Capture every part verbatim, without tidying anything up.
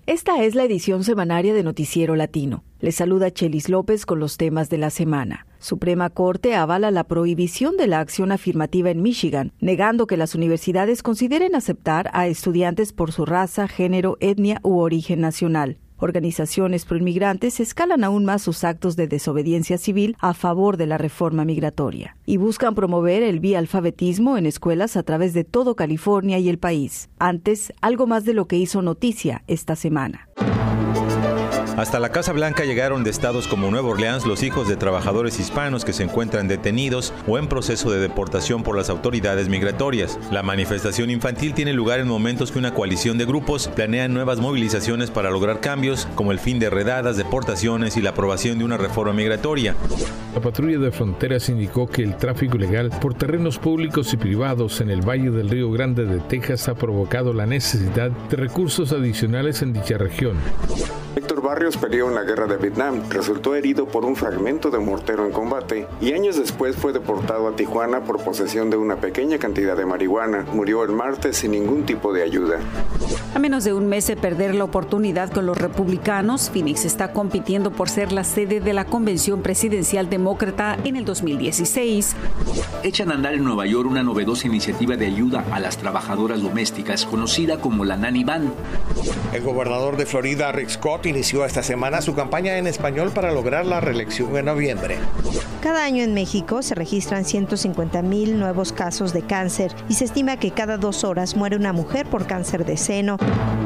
Esta es la edición semanaria de Noticiero Latino. Les saluda Chelis López con los temas de la semana. Suprema Corte avala la prohibición de la acción afirmativa en Michigan, negando que las universidades consideren aceptar a estudiantes por su raza, género, etnia u origen nacional. Organizaciones proinmigrantes escalan aún más sus actos de desobediencia civil a favor de la reforma migratoria y buscan promover el bialfabetismo en escuelas a través de todo California y el país. Antes, algo más de lo que hizo noticia esta semana. Hasta la Casa Blanca llegaron de estados como Nueva Orleans los hijos de trabajadores hispanos que se encuentran detenidos o en proceso de deportación por las autoridades migratorias. La manifestación infantil tiene lugar en momentos que una coalición de grupos planean nuevas movilizaciones para lograr cambios, como el fin de redadas, deportaciones y la aprobación de una reforma migratoria. La patrulla de fronteras indicó que el tráfico ilegal por terrenos públicos y privados en el Valle del Río Grande de Texas ha provocado la necesidad de recursos adicionales en dicha región. Héctor Barrios peleó en la guerra de Vietnam, resultó herido por un fragmento de mortero en combate y años después fue deportado a Tijuana por posesión de una pequeña cantidad de marihuana. Murió el martes sin ningún tipo de ayuda. A menos de un mes de perder la oportunidad con los republicanos, Phoenix está compitiendo por ser la sede de la convención presidencial demócrata en el dos mil dieciséis. Echan a andar en Nueva York una novedosa iniciativa de ayuda a las trabajadoras domésticas, conocida como la Nanny Van. El gobernador de Florida, Rick Scott, inició esta semana su campaña en español para lograr la reelección en noviembre. Cada año en México se registran ciento cincuenta mil nuevos casos de cáncer y se estima que cada dos horas muere una mujer por cáncer de seno.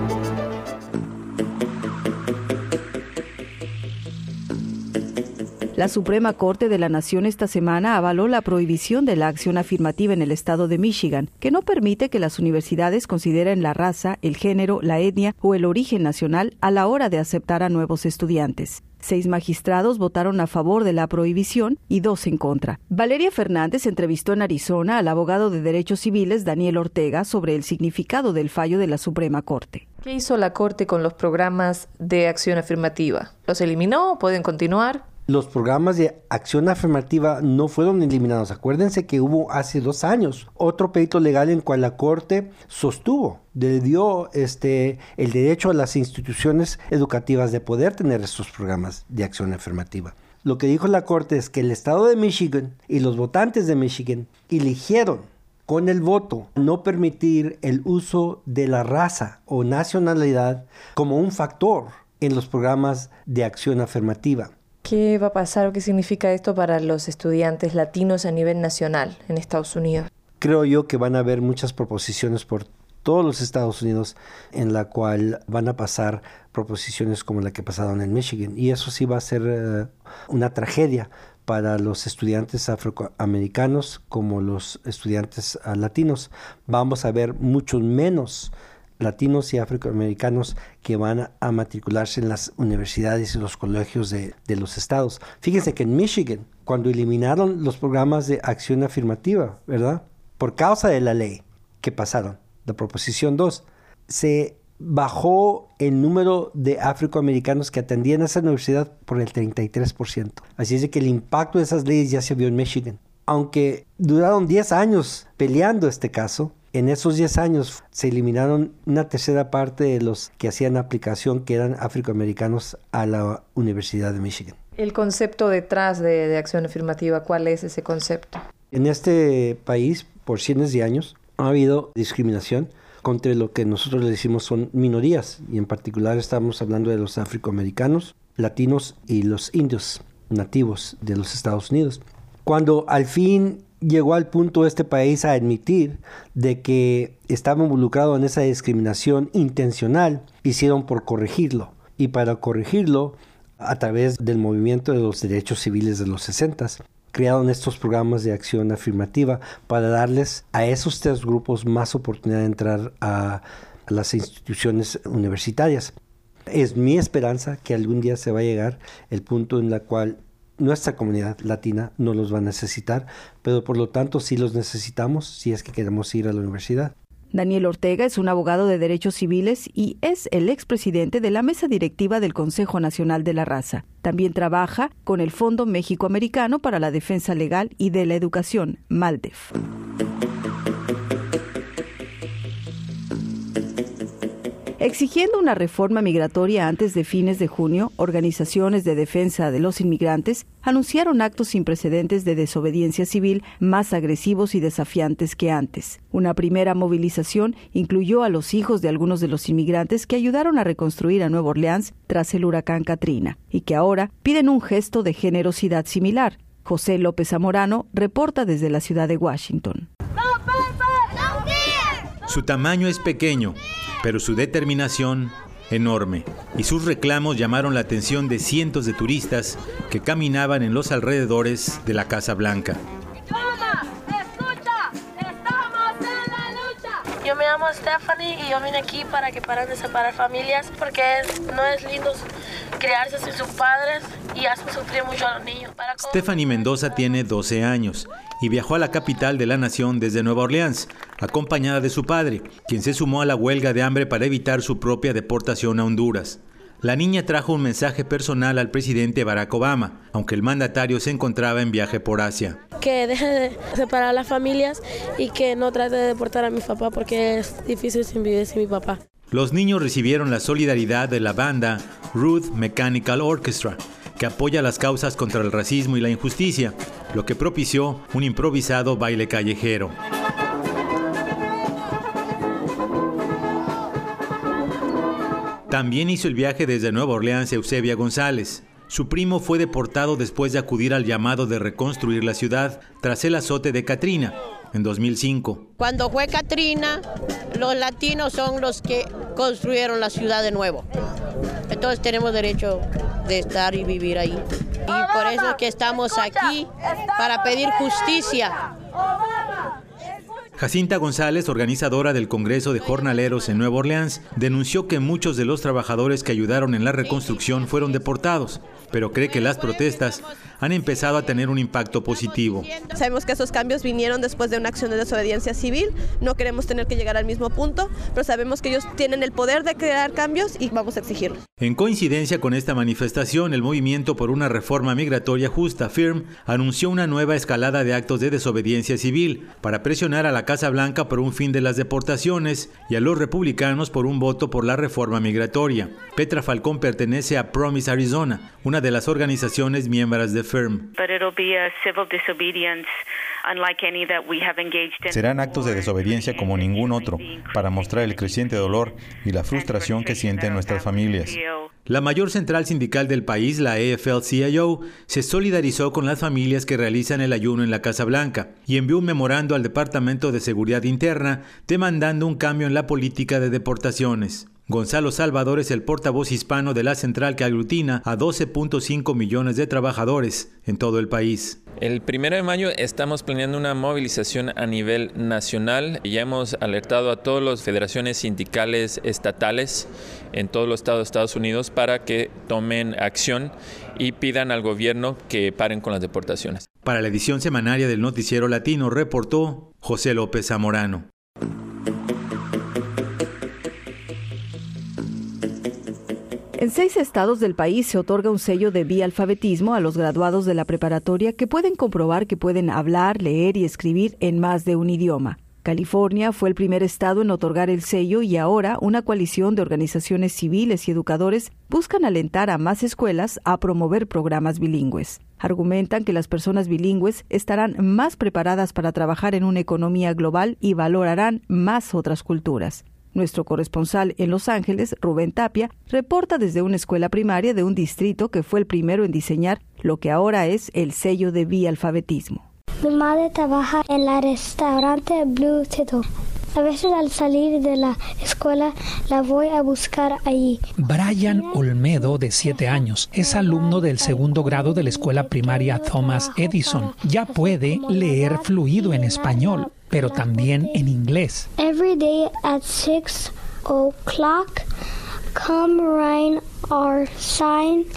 La Suprema Corte de la Nación esta semana avaló la prohibición de la acción afirmativa en el estado de Michigan, que no permite que las universidades consideren la raza, el género, la etnia o el origen nacional a la hora de aceptar a nuevos estudiantes. Seis magistrados votaron a favor de la prohibición y dos en contra. Valeria Fernández entrevistó en Arizona al abogado de derechos civiles Daniel Ortega sobre el significado del fallo de la Suprema Corte. ¿Qué hizo la Corte con los programas de acción afirmativa? ¿Los eliminó? ¿Pueden continuar? Los programas de acción afirmativa no fueron eliminados. Acuérdense que hubo hace dos años otro pleito legal en cual la Corte sostuvo, le dio este, el derecho a las instituciones educativas de poder tener estos programas de acción afirmativa. Lo que dijo la Corte es que el estado de Michigan y los votantes de Michigan eligieron con el voto no permitir el uso de la raza o nacionalidad como un factor en los programas de acción afirmativa. ¿Qué va a pasar o qué significa esto para los estudiantes latinos a nivel nacional en Estados Unidos? Creo yo que van a haber muchas proposiciones por todos los Estados Unidos en la cual van a pasar proposiciones como la que pasaron en Michigan. Y eso sí va a ser uh, una tragedia para los estudiantes afroamericanos como los estudiantes uh, latinos. Vamos a ver muchos menos latinos y afroamericanos que van a matricularse en las universidades y los colegios de, de los estados. Fíjense que en Michigan, cuando eliminaron los programas de acción afirmativa, ¿verdad? Por causa de la ley que pasaron, la proposición dos, se bajó el número de afroamericanos que atendían a esa universidad por el treinta y tres por ciento. Así es de que el impacto de esas leyes ya se vio en Michigan. Aunque duraron diez años peleando este caso, en esos diez años se eliminaron una tercera parte de los que hacían aplicación que eran afroamericanos a la Universidad de Michigan. El concepto detrás de, de acción afirmativa, ¿cuál es ese concepto? En este país, por cientos de años, ha habido discriminación contra lo que nosotros le decimos son minorías, y en particular estamos hablando de los afroamericanos, latinos y los indios nativos de los Estados Unidos. Cuando al fin llegó al punto este país a admitir de que estaba involucrado en esa discriminación intencional, hicieron por corregirlo. Y para corregirlo, a través del movimiento de los derechos civiles de los sesentas, crearon estos programas de acción afirmativa para darles a esos tres grupos más oportunidad de entrar a, a las instituciones universitarias. Es mi esperanza que algún día se va a llegar el punto en el cual nuestra comunidad latina no los va a necesitar, pero por lo tanto sí los necesitamos si es que queremos ir a la universidad. Daniel Ortega es un abogado de derechos civiles y es el expresidente de la mesa directiva del Consejo Nacional de la Raza. También trabaja con el Fondo México-Americano para la Defensa Legal y de la Educación, MALDEF. Exigiendo una reforma migratoria antes de fines de junio, organizaciones de defensa de los inmigrantes anunciaron actos sin precedentes de desobediencia civil más agresivos y desafiantes que antes. Una primera movilización incluyó a los hijos de algunos de los inmigrantes que ayudaron a reconstruir a Nueva Orleans tras el huracán Katrina y que ahora piden un gesto de generosidad similar. José López Zamorano reporta desde la ciudad de Washington. Su tamaño es pequeño, pero su determinación enorme, y sus reclamos llamaron la atención de cientos de turistas que caminaban en los alrededores de la Casa Blanca. ¡Toma! ¡Escucha! ¡Estamos en la lucha! Yo me llamo Stephanie y yo vine aquí para que paren de separar familias porque es, no es lindo criarse sin sus padres y hacen sufrir mucho a los niños. Para Stephanie Mendoza tiene doce años y viajó a la capital de la nación desde Nueva Orleans, acompañada de su padre, quien se sumó a la huelga de hambre para evitar su propia deportación a Honduras. La niña trajo un mensaje personal al presidente Barack Obama, aunque el mandatario se encontraba en viaje por Asia. Que deje de separar a las familias y que no trate de deportar a mi papá porque es difícil sin vivir sin mi papá. Los niños recibieron la solidaridad de la banda Ruth Mechanical Orchestra, que apoya las causas contra el racismo y la injusticia, lo que propició un improvisado baile callejero. También hizo el viaje desde Nueva Orleans Eusebia González. Su primo fue deportado después de acudir al llamado de reconstruir la ciudad tras el azote de Katrina en dos mil cinco. Cuando fue Katrina, los latinos son los que construyeron la ciudad de nuevo. Entonces tenemos derecho de estar y vivir ahí. Y por eso es que estamos aquí, para pedir justicia. Jacinta González, organizadora del Congreso de Jornaleros en Nueva Orleans, denunció que muchos de los trabajadores que ayudaron en la reconstrucción fueron deportados, pero cree que las protestas han empezado a tener un impacto positivo. Sabemos que esos cambios vinieron después de una acción de desobediencia civil, no queremos tener que llegar al mismo punto, pero sabemos que ellos tienen el poder de crear cambios y vamos a exigirlos. En coincidencia con esta manifestación, el Movimiento por una Reforma Migratoria Justa, F I R M, anunció una nueva escalada de actos de desobediencia civil para presionar a la Casa Blanca por un fin de las deportaciones y a los republicanos por un voto por la reforma migratoria. Petra Falcón pertenece a Promise Arizona, una de las organizaciones miembros de F I R M. Serán actos de desobediencia como ningún otro, para mostrar el creciente dolor y la frustración que sienten nuestras familias. La mayor central sindical del país, la A F L C I O, se solidarizó con las familias que realizan el ayuno en la Casa Blanca y envió un memorando al Departamento de Seguridad Interna demandando un cambio en la política de deportaciones. Gonzalo Salvador es el portavoz hispano de la central que aglutina a doce punto cinco millones de trabajadores en todo el país. El primero de mayo estamos planeando una movilización a nivel nacional. Ya hemos alertado a todas las federaciones sindicales estatales en todos los estados de Estados Unidos para que tomen acción y pidan al gobierno que paren con las deportaciones. Para la edición semanaria del Noticiero Latino reportó José López Zamorano. En seis estados del país se otorga un sello de bialfabetismo a los graduados de la preparatoria que pueden comprobar que pueden hablar, leer y escribir en más de un idioma. California fue el primer estado en otorgar el sello y ahora una coalición de organizaciones civiles y educadores buscan alentar a más escuelas a promover programas bilingües. Argumentan que las personas bilingües estarán más preparadas para trabajar en una economía global y valorarán más otras culturas. Nuestro corresponsal en Los Ángeles, Rubén Tapia, reporta desde una escuela primaria de un distrito que fue el primero en diseñar lo que ahora es el sello de bialfabetismo. Mi madre trabaja en el restaurante Blue Tito. A veces al salir de la escuela la voy a buscar allí. Brian Olmedo, de siete años, es alumno del segundo grado de la escuela primaria Thomas Edison. Ya puede leer fluido en español, pero también en inglés. Every day at six o'clock, come rain or shine,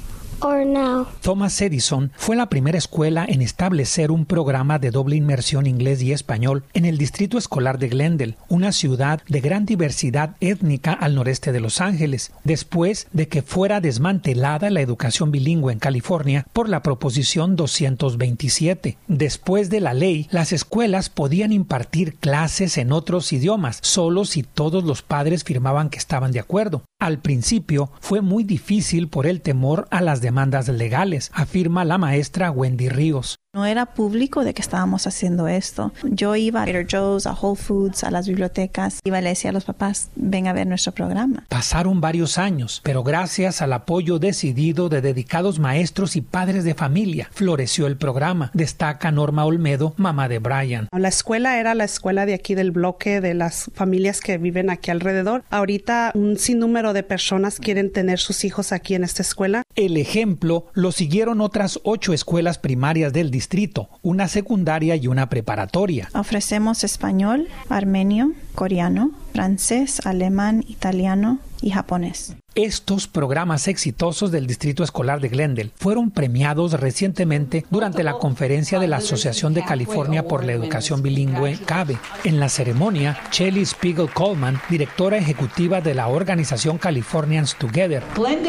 or now? Thomas Edison fue la primera escuela en establecer un programa de doble inmersión inglés y español en el distrito escolar de Glendale, una ciudad de gran diversidad étnica al noreste de Los Ángeles, después de que fuera desmantelada la educación bilingüe en California por la Proposición doscientos veintisiete. Después de la ley, las escuelas podían impartir clases en otros idiomas, solo si todos los padres firmaban que estaban de acuerdo. Al principio fue muy difícil por el temor a las demandas legales, afirma la maestra Wendy Ríos. No era público de que estábamos haciendo esto. Yo iba a Trader Joe's, a Whole Foods, a las bibliotecas. Iba y le decía a los papás, ven a ver nuestro programa. Pasaron varios años, pero gracias al apoyo decidido de dedicados maestros y padres de familia, floreció el programa, destaca Norma Olmedo, mamá de Brian. La escuela era la escuela de aquí del bloque, de las familias que viven aquí alrededor. Ahorita un sinnúmero de personas quieren tener sus hijos aquí en esta escuela. El ejemplo lo siguieron otras ocho escuelas primarias del distrito, una secundaria y una preparatoria. Ofrecemos español, armenio, coreano, francés, alemán, italiano y japonés. Estos programas exitosos del Distrito Escolar de Glendale fueron premiados recientemente durante la conferencia de la Asociación de California por la Educación Bilingüe, CABE. En la ceremonia, Shelly Spiegel Coleman, directora ejecutiva de la organización Californians Together,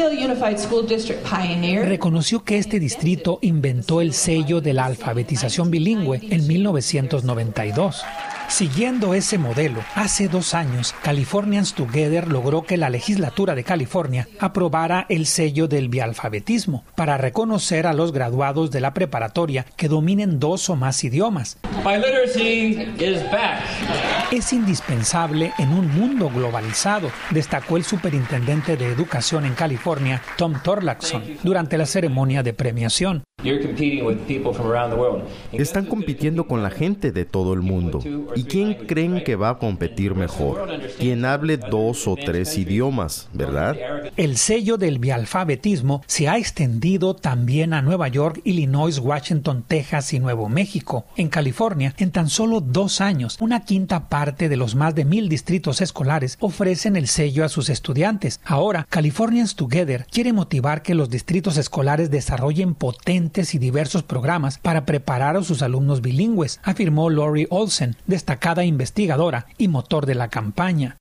reconoció que este distrito inventó el sello de la alfabetización bilingüe en mil novecientos noventa y dos. Siguiendo ese modelo, hace dos años, Californians Together logró que la legislatura de California aprobara el sello del bialfabetismo para reconocer a los graduados de la preparatoria que dominen dos o más idiomas. Biliteracy is back. Es indispensable en un mundo globalizado, destacó el superintendente de Educación en California, Tom Torlaxon, durante la ceremonia de premiación. Están compitiendo con la gente de todo el mundo. ¿Y quién creen que va a competir mejor? Quien hable dos o tres idiomas, ¿verdad? El sello del bialfabetismo se ha extendido también a Nueva York, Illinois, Washington, Texas y Nuevo México. En California, en tan solo dos años, una quinta parte de los más de mil distritos escolares ofrecen el sello a sus estudiantes. Ahora, Californians Together quiere motivar que los distritos escolares desarrollen potentes y diversos programas para preparar a sus alumnos bilingües, afirmó Lori Olsen, destacada investigadora y motor de la campaña.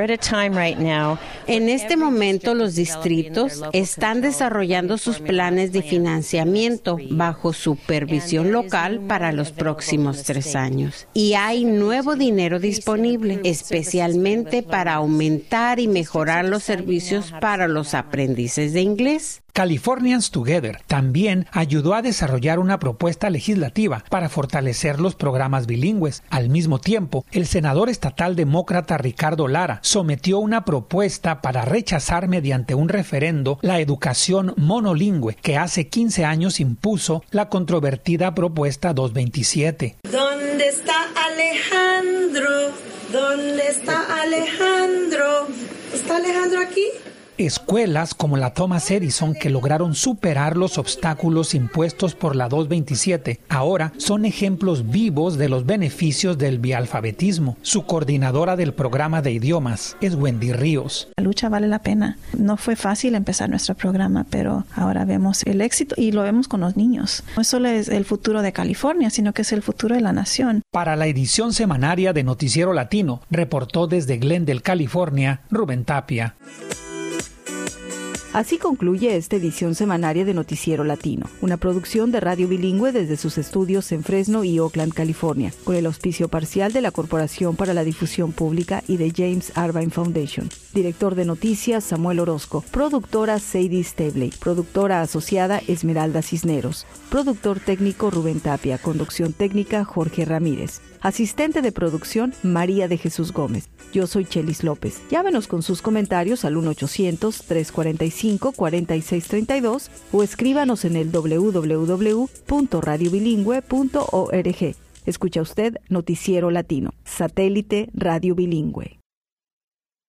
En este momento, los distritos están desarrollando sus planes de financiamiento bajo supervisión local para los próximos tres años. Y hay nuevo dinero disponible, especialmente para aumentar y mejorar los servicios para los aprendices de inglés. Californians Together también ayudó a desarrollar una propuesta legislativa para fortalecer los programas bilingües. Al mismo tiempo, el senador estatal demócrata Ricardo Lara sometió una propuesta para rechazar mediante un referendo la educación monolingüe que hace quince años impuso la controvertida propuesta doscientos veintisiete. ¿Dónde está Alejandro? ¿Dónde está Alejandro? ¿Está Alejandro aquí? Escuelas como la Thomas Edison, que lograron superar los obstáculos impuestos por la doscientos veintisiete, ahora son ejemplos vivos de los beneficios del bialfabetismo. Su coordinadora del programa de idiomas es Wendy Ríos. La lucha vale la pena. No fue fácil empezar nuestro programa, pero ahora vemos el éxito y lo vemos con los niños. No solo es el futuro de California, sino que es el futuro de la nación. Para la edición semanaria de Noticiero Latino, reportó desde Glendale, California, Rubén Tapia. Así concluye esta edición semanaria de Noticiero Latino, una producción de Radio Bilingüe desde sus estudios en Fresno y Oakland, California, con el auspicio parcial de la Corporación para la Difusión Pública y de James Irvine Foundation. Director de noticias, Samuel Orozco. Productora, Sadie Stabley. Productora asociada, Esmeralda Cisneros. Productor técnico, Rubén Tapia. Conducción técnica, Jorge Ramírez. Asistente de producción, María de Jesús Gómez. Yo soy Chelis López. Llámenos con sus comentarios al uno ochocientos, trescientos cuarenta y cinco, cuarenta y seis treinta y dos o escríbanos en el doble u doble u doble u punto radio bilingüe punto org. Escucha usted Noticiero Latino, satélite Radio Bilingüe.